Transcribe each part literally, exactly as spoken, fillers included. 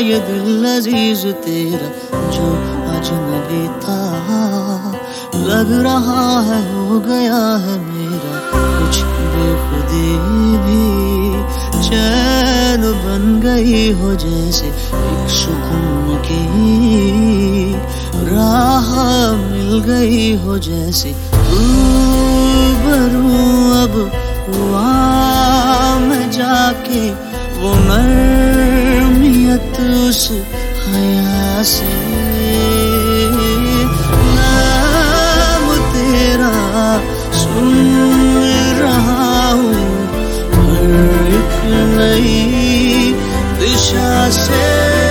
ये दिल अजीज तेरा जो अजनबी था, लग रहा है हो गया है मेरा कुछ बेखुदी भी। चैन बन गई हो जैसे एक सुकून की राह मिल गई हो जैसे रूबरू अब हुआ मैं जाके वो नरमियत उस हया से। नाम तेरा सुन रहा हूँ हर एक नई दिशा से।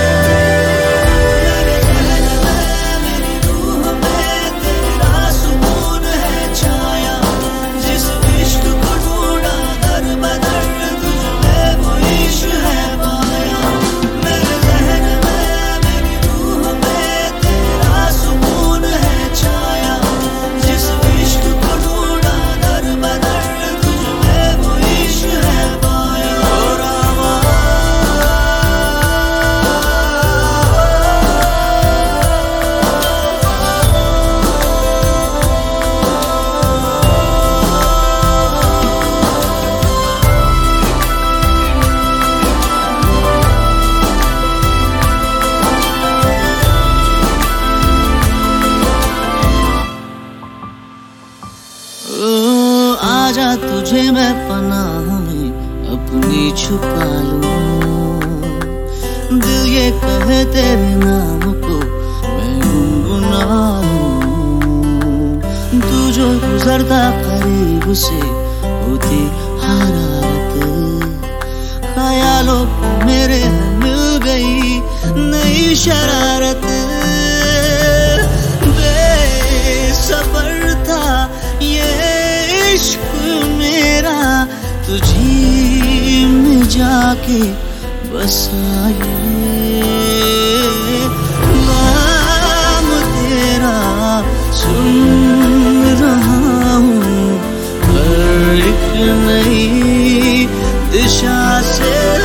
आजा तुझे मैं पनाह में अपनी छुपा लूं, दिल ये कहे तेरे नाम को मैं गुनगुनाऊं। तू जो गुजरता करीब से होती हरारत, ख्यालों को मेरे मिल गई नई शरारत। बेसब्र था ये इश्क मेरा तुझी में जाके बसा ये। नाम तेरा सुन रहा हूँ हर एक नई दिशा से।